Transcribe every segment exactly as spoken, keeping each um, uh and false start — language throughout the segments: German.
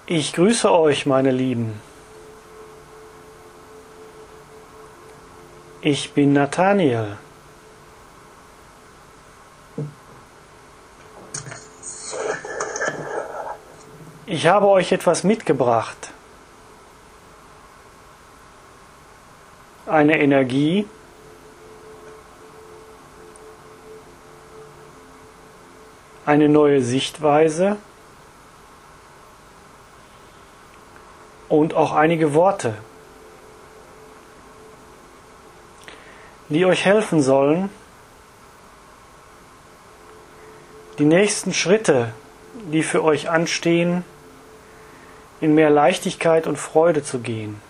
Ich grüße euch, meine Lieben. Ich bin Nathaniel. Ich habe euch etwas mitgebracht. Eine Energie, eine neue Sichtweise und auch einige Worte, die euch helfen sollen, die nächsten Schritte, die für euch anstehen, in mehr Leichtigkeit und Freude zu gehen.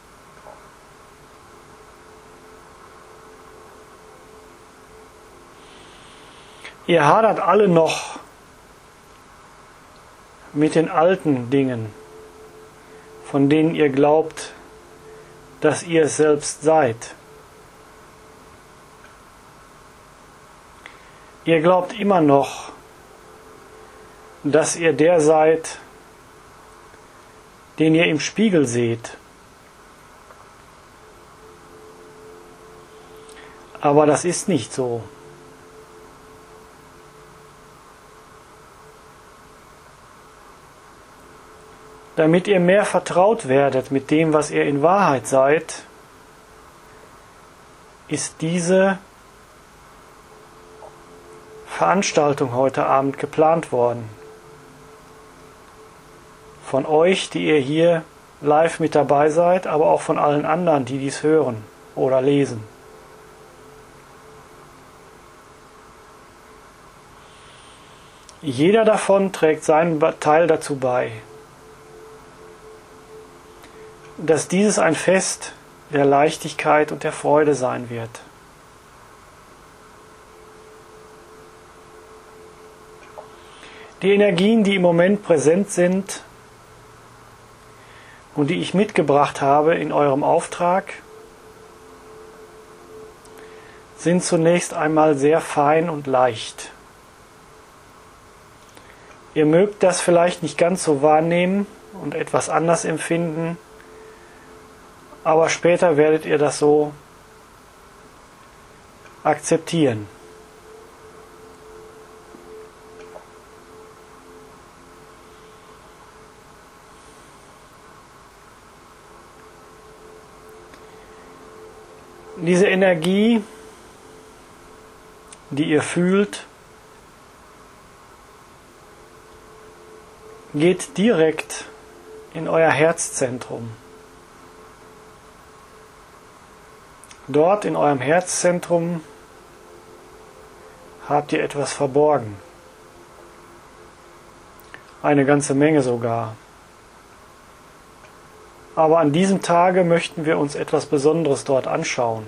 Ihr hadert alle noch mit den alten Dingen, von denen ihr glaubt, dass ihr es selbst seid. Ihr glaubt immer noch, dass ihr der seid, den ihr im Spiegel seht. Aber das ist nicht so. Damit ihr mehr vertraut werdet mit dem, was ihr in Wahrheit seid, ist diese Veranstaltung heute Abend geplant worden. Von euch, die ihr hier live mit dabei seid, aber auch von allen anderen, die dies hören oder lesen. Jeder davon trägt seinen Teil dazu bei, dass dieses ein Fest der Leichtigkeit und der Freude sein wird. Die Energien, die im Moment präsent sind und die ich mitgebracht habe in eurem Auftrag, sind zunächst einmal sehr fein und leicht. Ihr mögt das vielleicht nicht ganz so wahrnehmen und etwas anders empfinden, aber später werdet ihr das so akzeptieren. Diese Energie, die ihr fühlt, geht direkt in euer Herzzentrum. Dort in eurem Herzzentrum habt ihr etwas verborgen. Eine ganze Menge sogar. Aber an diesem Tage möchten wir uns etwas Besonderes dort anschauen.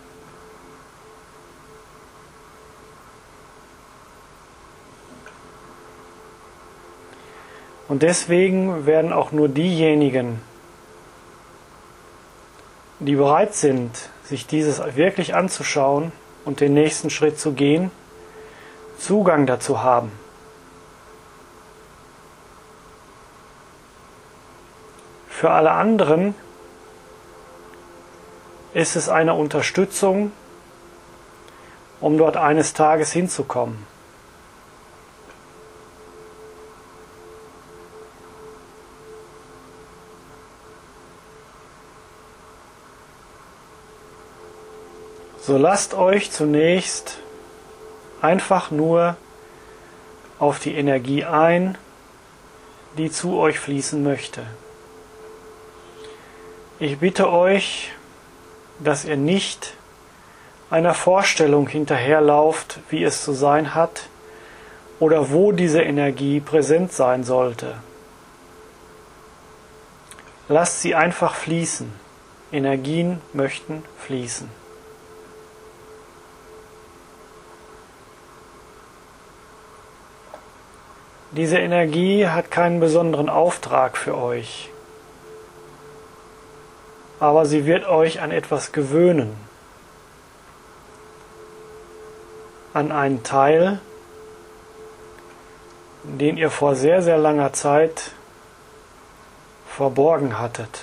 Und deswegen werden auch nur diejenigen, die bereit sind, sich dieses wirklich anzuschauen und den nächsten Schritt zu gehen, Zugang dazu haben. Für alle anderen ist es eine Unterstützung, um dort eines Tages hinzukommen. So lasst euch zunächst einfach nur auf die Energie ein, die zu euch fließen möchte. Ich bitte euch, dass ihr nicht einer Vorstellung hinterherlauft, wie es zu sein hat oder wo diese Energie präsent sein sollte. Lasst sie einfach fließen. Energien möchten fließen. Diese Energie hat keinen besonderen Auftrag für euch, aber sie wird euch an etwas gewöhnen, an einen Teil, den ihr vor sehr, sehr langer Zeit verborgen hattet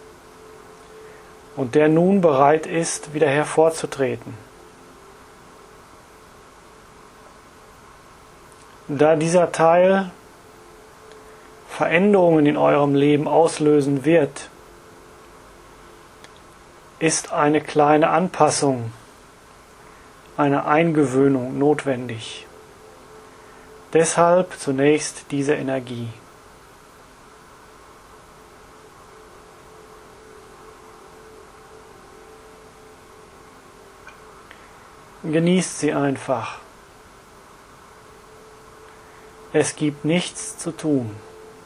und der nun bereit ist, wieder hervorzutreten. Da dieser Teil Veränderungen in eurem Leben auslösen wird, ist eine kleine Anpassung, eine Eingewöhnung notwendig. Deshalb zunächst diese Energie. Genießt sie einfach. Es gibt nichts zu tun.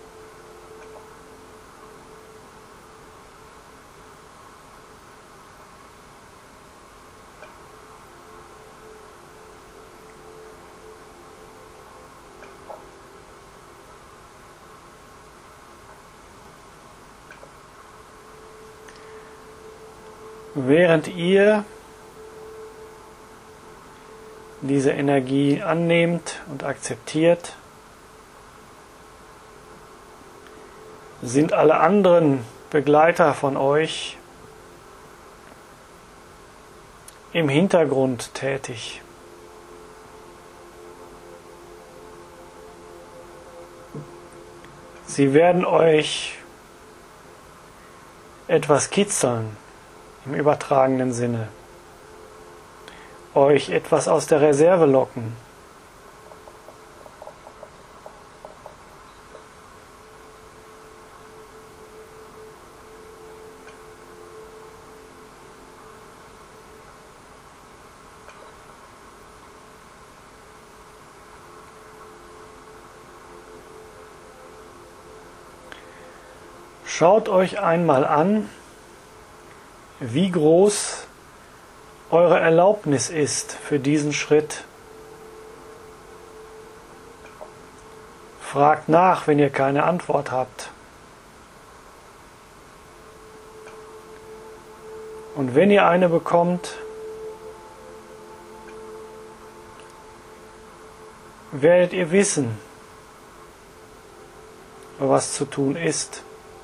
Während ihr diese Energie annehmt und akzeptiert, sind alle anderen Begleiter von euch im Hintergrund tätig. Sie werden euch etwas kitzeln, im übertragenen Sinne, euch etwas aus der Reserve locken. Schaut euch einmal an, wie groß eure Erlaubnis ist für diesen Schritt. Fragt nach, wenn ihr keine Antwort habt. Und wenn ihr eine bekommt, werdet ihr wissen, was zu tun ist.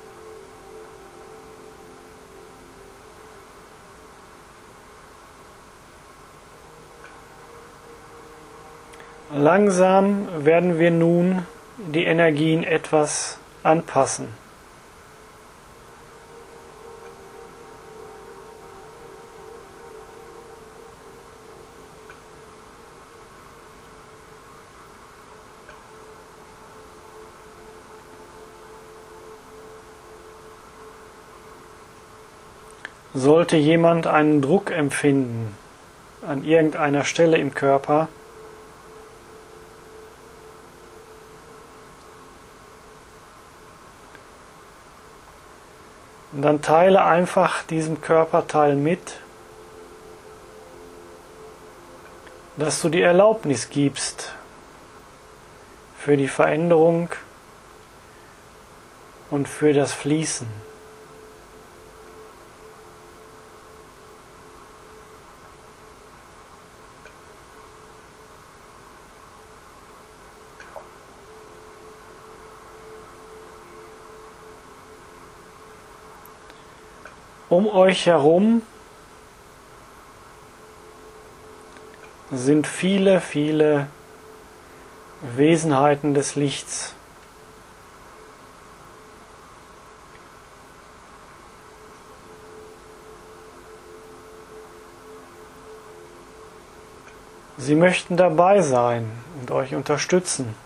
Langsam werden wir nun die Energien etwas anpassen. Sollte jemand einen Druck empfinden an irgendeiner Stelle im Körper, dann teile einfach diesem Körperteil mit, dass du die Erlaubnis gibst für die Veränderung und für das Fließen. Um euch herum sind viele, viele Wesenheiten des Lichts. Sie möchten dabei sein und euch unterstützen,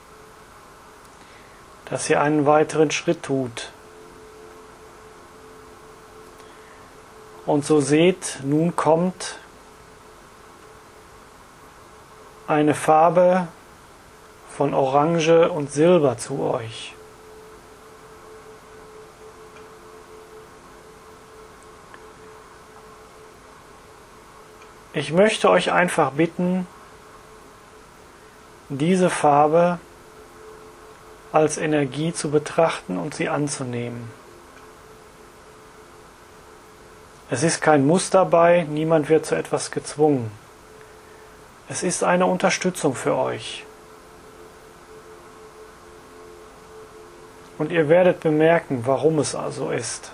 dass ihr einen weiteren Schritt tut. Und so seht, nun kommt eine Farbe von Orange und Silber zu euch. Ich möchte euch einfach bitten, diese Farbe als Energie zu betrachten und sie anzunehmen. Es ist kein Muss dabei, niemand wird zu etwas gezwungen. Es ist eine Unterstützung für euch. Und ihr werdet bemerken, warum es also ist.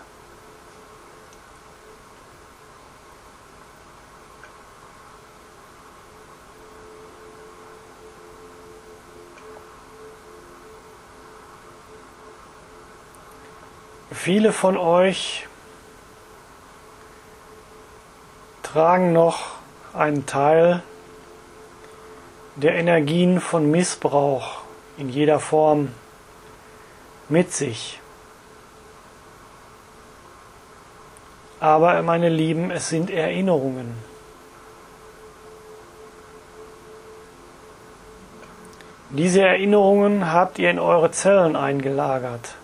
Viele von euch tragen noch einen Teil der Energien von Missbrauch in jeder Form mit sich. Aber meine Lieben, es sind Erinnerungen. Diese Erinnerungen habt ihr in eure Zellen eingelagert.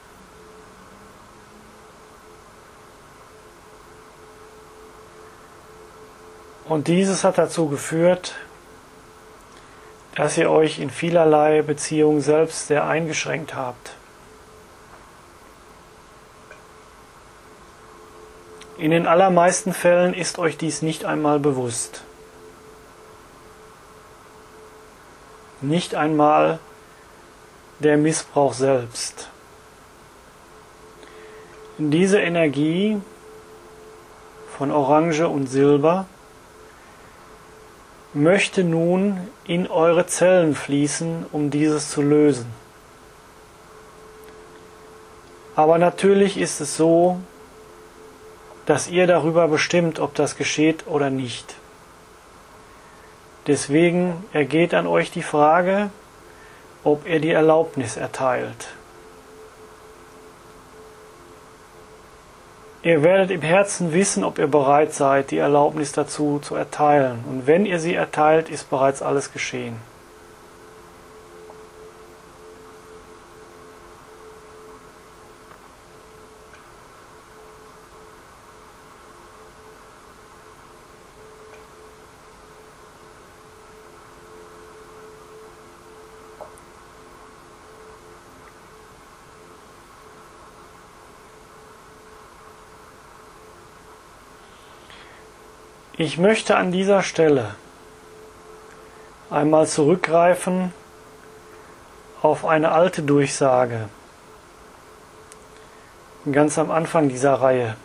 Und dieses hat dazu geführt, dass ihr euch in vielerlei Beziehungen selbst sehr eingeschränkt habt. In den allermeisten Fällen ist euch dies nicht einmal bewusst. Nicht einmal der Missbrauch selbst. Diese Energie von Orange und Silber möchte nun in eure Zellen fließen, um dieses zu lösen. Aber natürlich ist es so, dass ihr darüber bestimmt, ob das geschieht oder nicht. Deswegen ergeht an euch die Frage, ob ihr die Erlaubnis erteilt. Ihr werdet im Herzen wissen, ob ihr bereit seid, die Erlaubnis dazu zu erteilen. Und wenn ihr sie erteilt, ist bereits alles geschehen. Ich möchte an dieser Stelle einmal zurückgreifen auf eine alte Durchsage, ganz am Anfang dieser Reihe.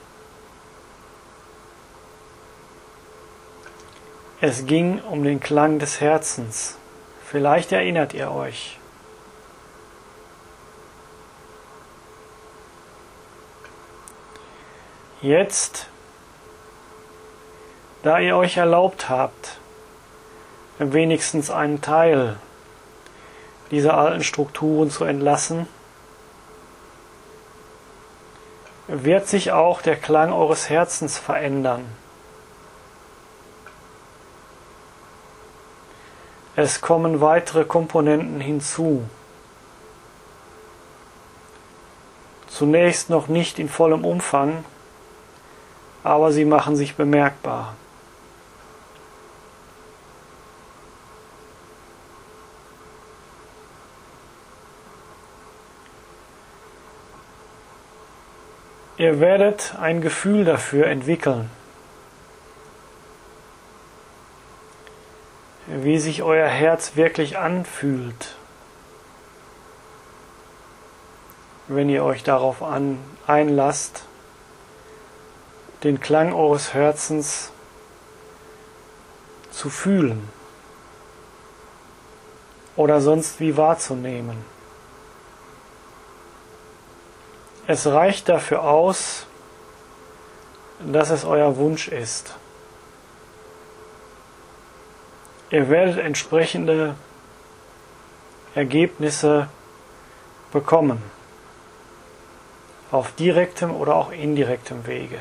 Es ging um den Klang des Herzens. Vielleicht erinnert ihr euch. Jetzt, da ihr euch erlaubt habt, wenigstens einen Teil dieser alten Strukturen zu entlassen, wird sich auch der Klang eures Herzens verändern. Es kommen weitere Komponenten hinzu. Zunächst noch nicht in vollem Umfang, aber sie machen sich bemerkbar. Ihr werdet ein Gefühl dafür entwickeln, wie sich euer Herz wirklich anfühlt, wenn ihr euch darauf an, einlasst, den Klang eures Herzens zu fühlen oder sonst wie wahrzunehmen. Es reicht dafür aus, dass es euer Wunsch ist. Ihr werdet entsprechende Ergebnisse bekommen, auf direktem oder auch indirektem Wege.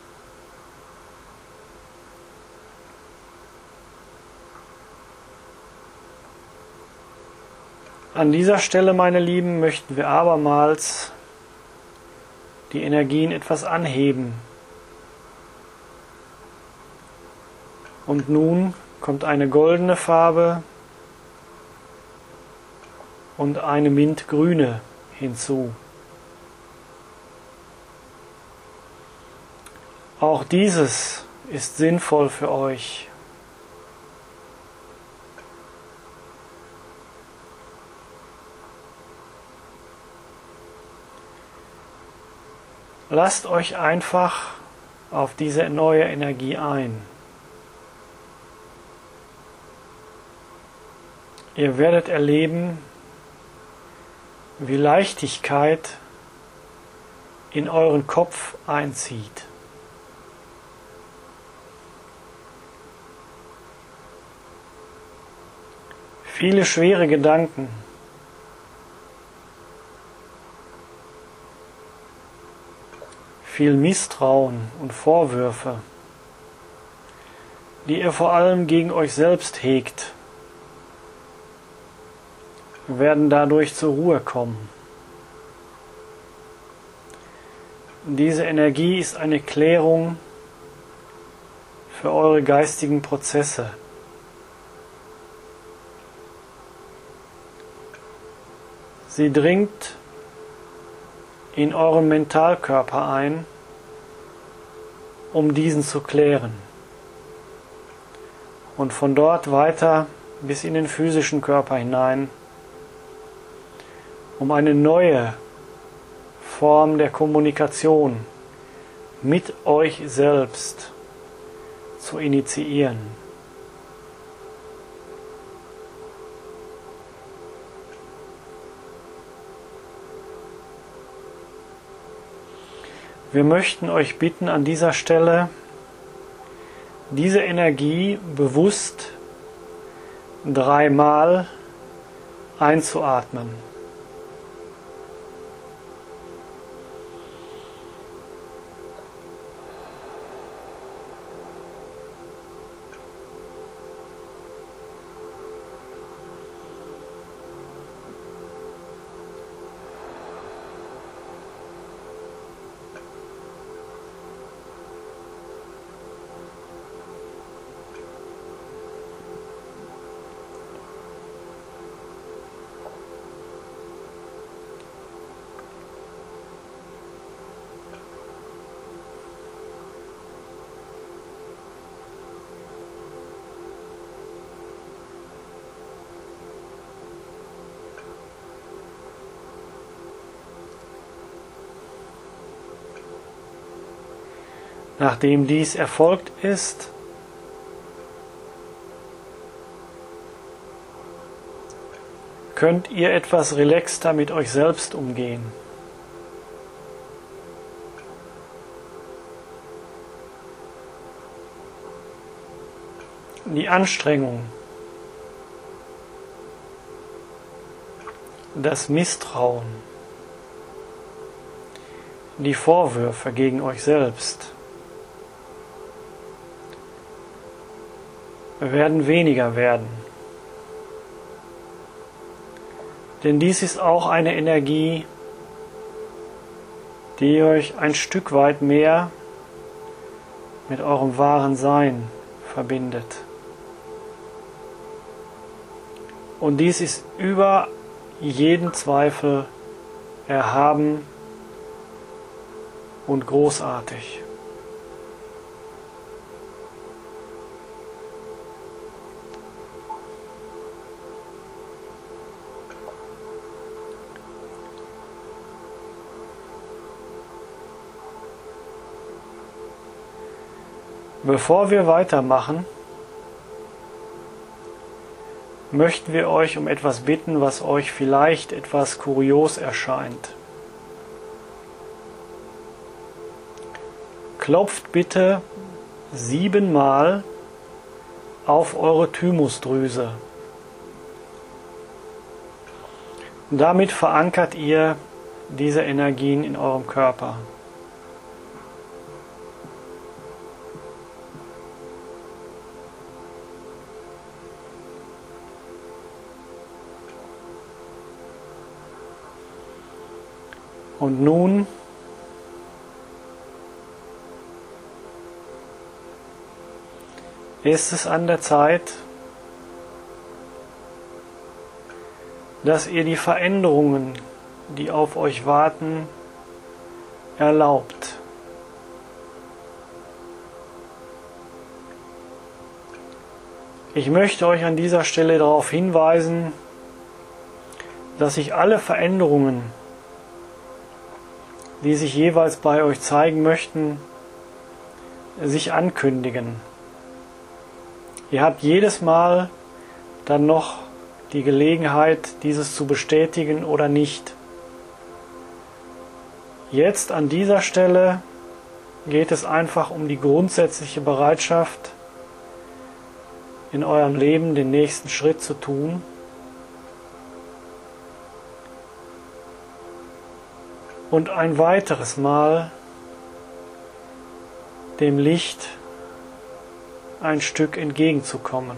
An dieser Stelle, meine Lieben, möchten wir abermals die Energien etwas anheben. Und nun kommt eine goldene Farbe und eine mintgrüne hinzu. Auch dieses ist sinnvoll für euch. Lasst euch einfach auf diese neue Energie ein. Ihr werdet erleben, wie Leichtigkeit in euren Kopf einzieht. Viele schwere Gedanken, viel Misstrauen und Vorwürfe, die ihr vor allem gegen euch selbst hegt, werden dadurch zur Ruhe kommen. Diese Energie ist eine Klärung für eure geistigen Prozesse. Sie dringt in euren Mentalkörper ein, um diesen zu klären. Und von dort weiter bis in den physischen Körper hinein, um eine neue Form der Kommunikation mit euch selbst zu initiieren. Wir möchten euch bitten, an dieser Stelle diese Energie bewusst dreimal einzuatmen. Nachdem dies erfolgt ist, könnt ihr etwas relaxter mit euch selbst umgehen. Die Anstrengung, das Misstrauen, die Vorwürfe gegen euch selbst werden weniger werden. Denn dies ist auch eine Energie, die euch ein Stück weit mehr mit eurem wahren Sein verbindet. Und dies ist über jeden Zweifel erhaben und großartig. Bevor wir weitermachen, möchten wir euch um etwas bitten, was euch vielleicht etwas kurios erscheint. Klopft bitte siebenmal auf eure Thymusdrüse. Damit verankert ihr diese Energien in eurem Körper. Und nun ist es an der Zeit, dass ihr die Veränderungen, die auf euch warten, erlaubt. Ich möchte euch an dieser Stelle darauf hinweisen, dass sich alle Veränderungen, die sich jeweils bei euch zeigen möchten, sich ankündigen. Ihr habt jedes Mal dann noch die Gelegenheit, dieses zu bestätigen oder nicht. Jetzt an dieser Stelle geht es einfach um die grundsätzliche Bereitschaft, in eurem Leben den nächsten Schritt zu tun. Und ein weiteres Mal dem Licht ein Stück entgegenzukommen.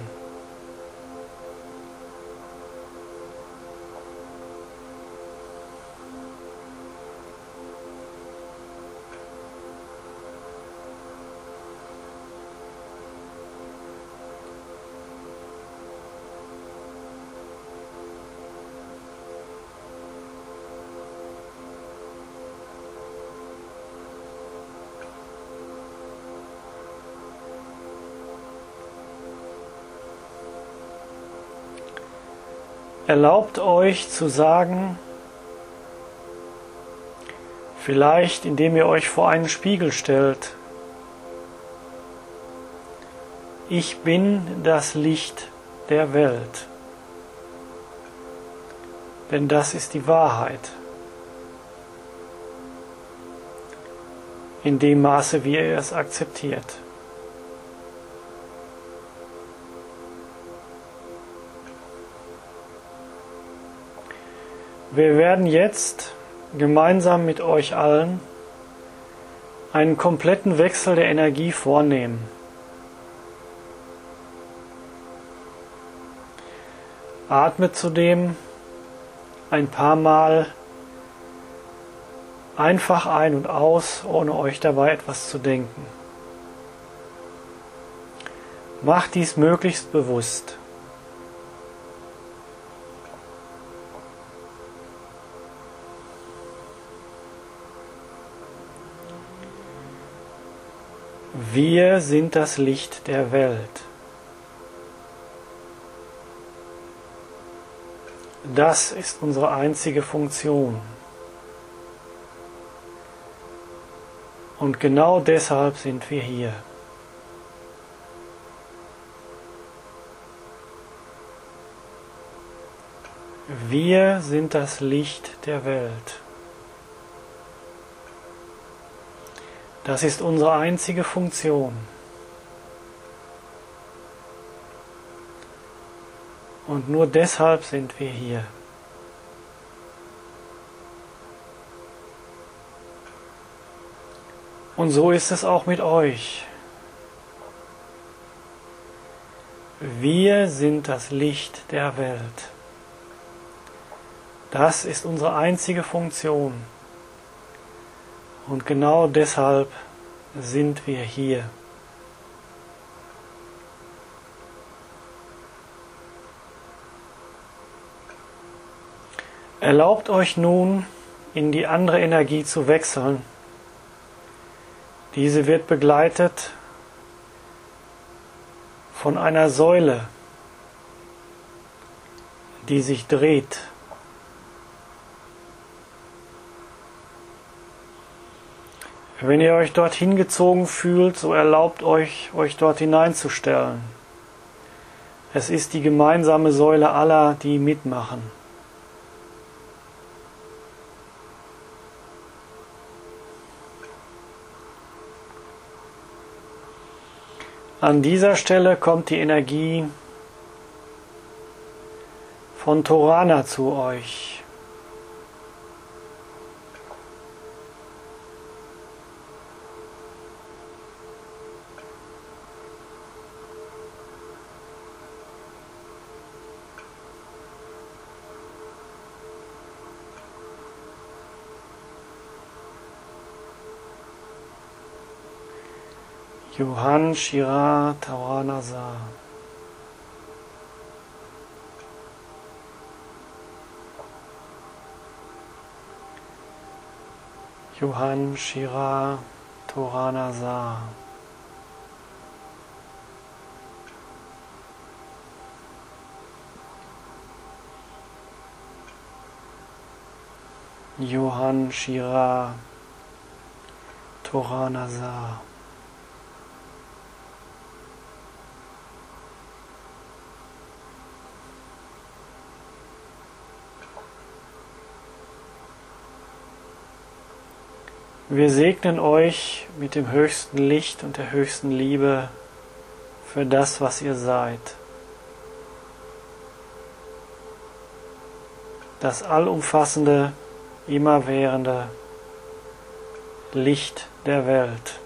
Erlaubt euch zu sagen, vielleicht indem ihr euch vor einen Spiegel stellt: Ich bin das Licht der Welt. Denn das ist die Wahrheit. In dem Maße, wie ihr es akzeptiert. Wir werden jetzt gemeinsam mit euch allen einen kompletten Wechsel der Energie vornehmen. Atmet zudem ein paar Mal einfach ein und aus, ohne euch dabei etwas zu denken. Macht dies möglichst bewusst. Wir sind das Licht der Welt. Das ist unsere einzige Funktion. Und genau deshalb sind wir hier. Wir sind das Licht der Welt. Das ist unsere einzige Funktion. Und nur deshalb sind wir hier. Und so ist es auch mit euch. Wir sind das Licht der Welt. Das ist unsere einzige Funktion. Und genau deshalb sind wir hier. Erlaubt euch nun, in die andere Energie zu wechseln. Diese wird begleitet von einer Säule, die sich dreht. Wenn ihr euch dorthin gezogen fühlt, so erlaubt euch, euch dort hineinzustellen. Es ist die gemeinsame Säule aller, die mitmachen. An dieser Stelle kommt die Energie von Torana zu euch. Johann Shira Torana Sa. Johann Shira Torana Sa. Johann Shira Toranasa. Wir segnen euch mit dem höchsten Licht und der höchsten Liebe für das, was ihr seid. Das allumfassende, immerwährende Licht der Welt.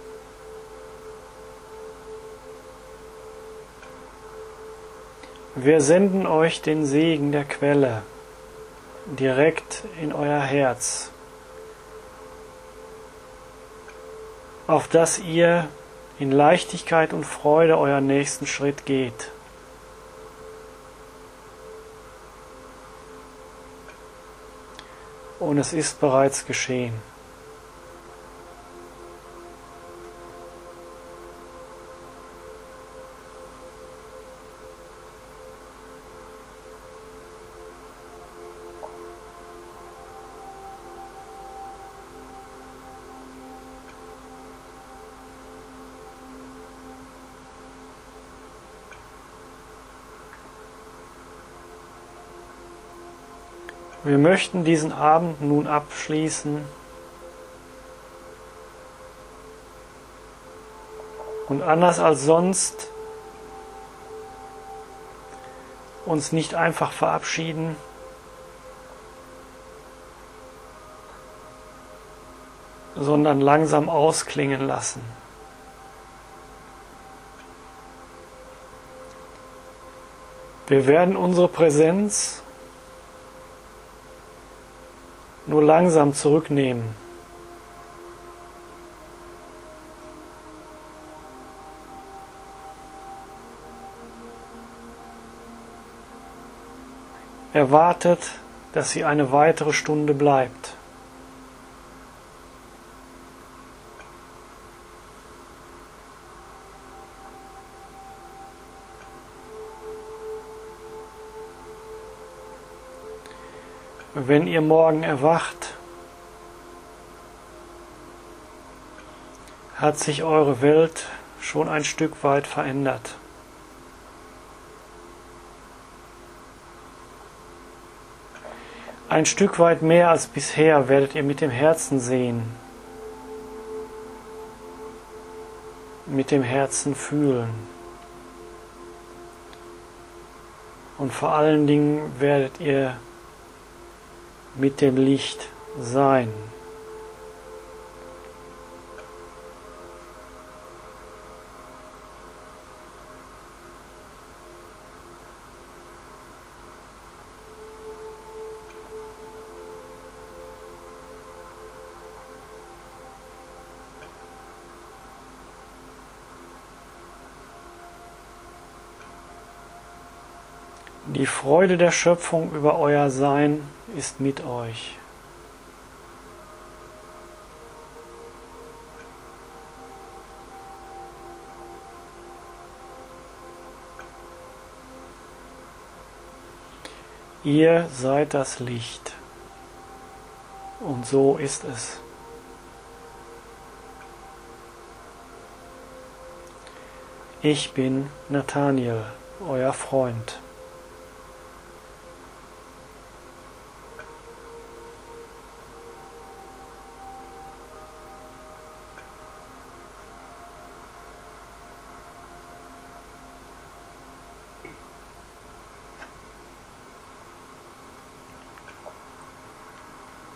Wir senden euch den Segen der Quelle direkt in euer Herz, auf dass ihr in Leichtigkeit und Freude euren nächsten Schritt geht. Und es ist bereits geschehen. Wir möchten diesen Abend nun abschließen und anders als sonst uns nicht einfach verabschieden, sondern langsam ausklingen lassen. Wir werden unsere Präsenz nur langsam zurücknehmen. Erwartet, dass sie eine weitere Stunde bleibt. Wenn ihr morgen erwacht, hat sich eure Welt schon ein Stück weit verändert. Ein Stück weit mehr als bisher werdet ihr mit dem Herzen sehen, mit dem Herzen fühlen. Und vor allen Dingen werdet ihr mit dem Licht sein. Die Freude der Schöpfung über euer Sein ist mit euch. Ihr seid das Licht. Und so ist es. Ich bin Nathaniel, euer Freund.